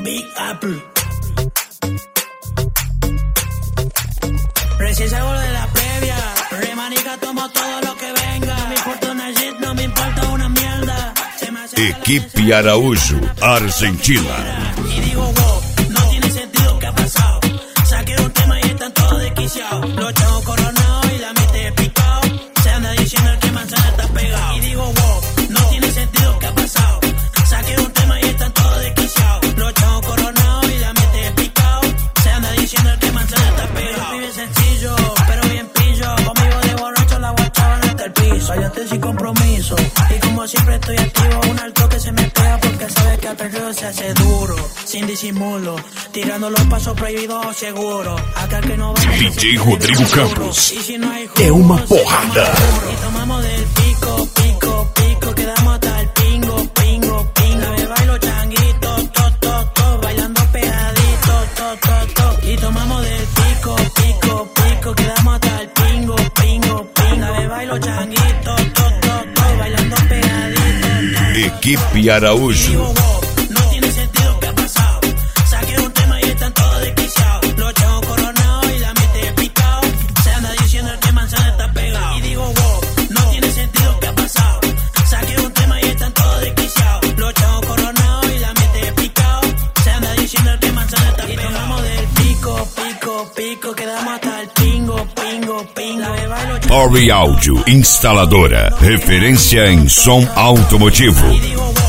Big Apple. Recién salgo de la previa. Remanica, tomo todo lo que venga. No me importa una shit, no me importa una mierda. Equipe Araújo, Argentina. Y digo, wow, no tiene sentido que ha pasado. Saqué un tema y están todos desquiciados. Los chavos coronados y la mente picado. Se anda diciendo el que manzana está pegado. Y digo, wow, no tiene sentido que ha pasado. Saqué un tema y están todos desquiciados. Los chavos coronados y la mente picado. Se anda diciendo el que manzana está pegado. Vive sencillo, pero bien pillo. Conmigo de borracho la guachaban hasta el piso. Váyate sin compromiso. Y como siempre estoy activo, un alto que se me pega porque sabe que al perreo se hace duro. Sin disimulo, tirando los pasos prohibidos seguro. Acá que no va DJ Rodrigo Campos. Y si no hay É uma porrada. y tomamos del pico, pico, pico. Quedamos hasta el pingo, pingo, pingo. Me bailo changuito, to, to, to. Bailando pegadito, to, to, to. Y tomamos del pico, pico, pico. Quedamos hasta el pingo, pingo, pingo. Me bailo changuito, to, to, to. Bailando pegadito, to. Equipe Araújo. No tiene sentido que ha pasado. Saqué un tema y están todos desquiciados. Los chavos coronados y la mente picado. Se anda diciendo el que manzana está pegado. Y digo, wow, no tiene sentido que ha pasado. Saqué un tema y están todos desquiciados. Los chavos coronados y la mente picado. Se anda diciendo el que manzana está pegado. Y tomamos del pico, pico, pico. Quedamos hasta el pingo, pingo, pingo. Ori Áudio, instaladora, referência em som automotivo. Y digo, wow,